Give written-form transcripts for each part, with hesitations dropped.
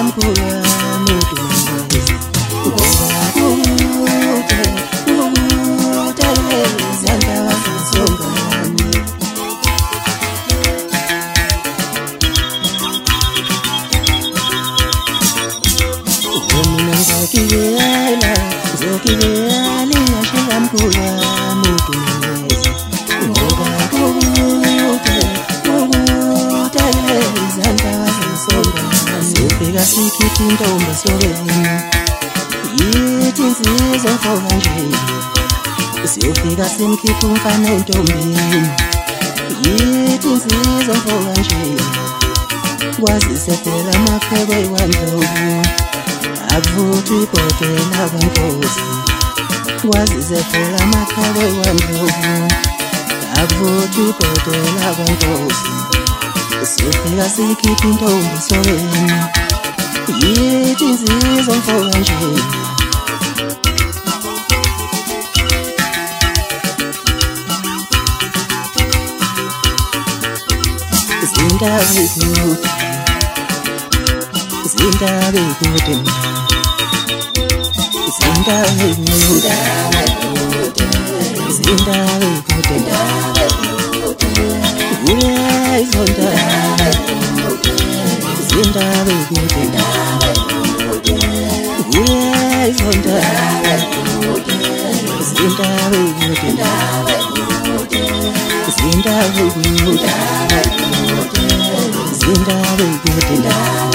mkhulu mudumanezi zandla wazisongani mina ngizokibela liyashela mkhulu mudumanezi ngoba zandla wazisongani sifika sikhipha intombi esobeni yithi insizwa mfoka nje siyofika simkhipha umfana entombini yithi insizwa mfoka nje kwazise phela amakhwekwe kwandlovu akuvuthwa ibhodlela abankosi kwazise phela amakhwekwe kwandlovu akuvuthwa ibhodlela abankosi siyofika sikhipha intombi esobeni yithi insizwa mfoka nje Zindabe kude Zindabe kude Zindabe kude Zindabe kude Ulay zonda Zindabe kude Ulay zonda Zindabe kude Zindabe kude Zindabe kude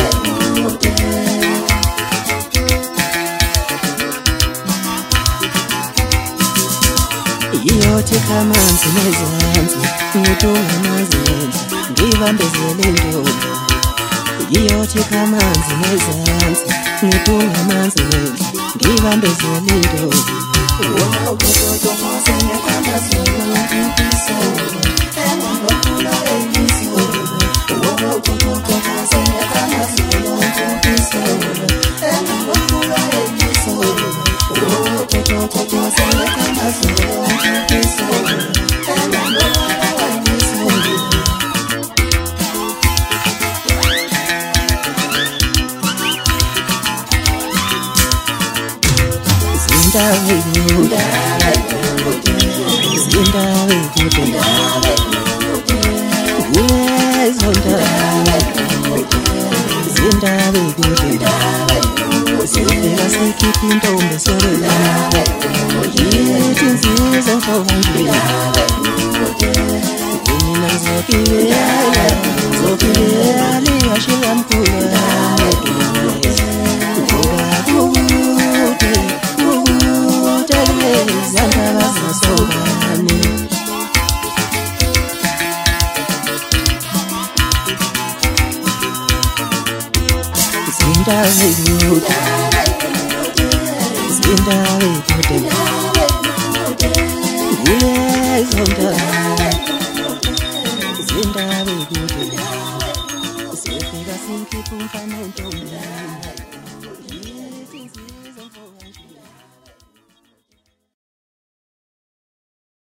Iyothi kamanzi nezansi ngidunga mazenzi ngibambezele ntombi Iyothi kamanzi nezansi ngidunga mazenzi ngibambezele ntombi Wow kodwa masenya kanda solo ngipisa engokula elisiwe Wow kodwa masenya kanda solo ngipisa engokula elisiwe Wow kodwa masenya kanda solo ngipisa engokula elisiwe Zindabe kude Zindabe kude Ulay zonda Zindabe kude sifika sikhipha intombi esobeni yithi insizwa mfoka nje mina ngizokibela liyashela mkhulu zandla wazisongani Zindabe kude Zindabe kude Ulay zonda Zindabe kude sifika sikhipha umfana entombini